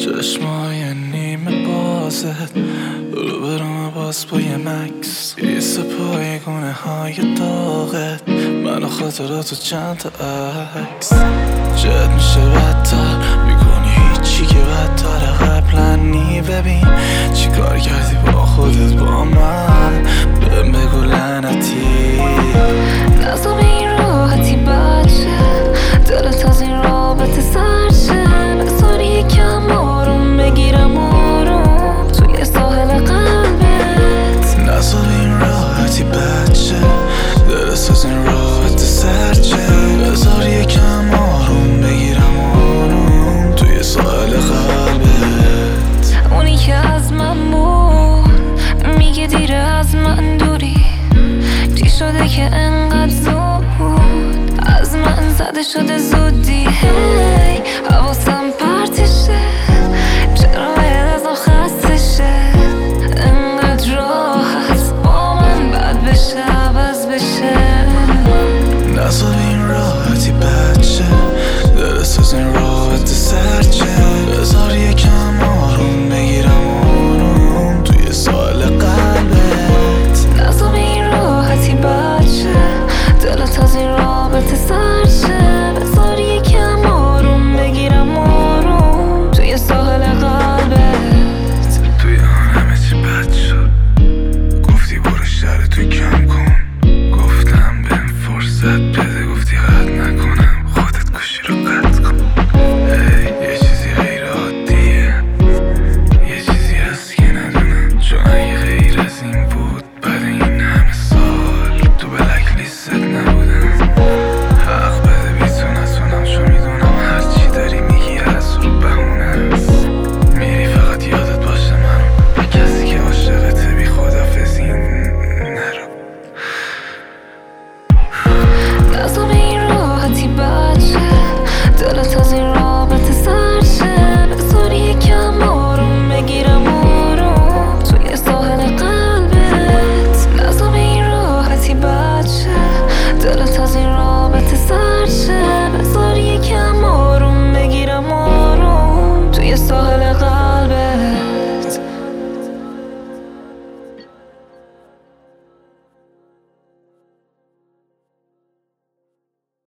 چشمای نیمه بازت رو برام باز با یه مکس ایسه پای گونه های داغت من و خاطراتو چند تا عکس جد میشه بدتر میکنی هیچی که بدتره قبلا نی ببین چی کار کردی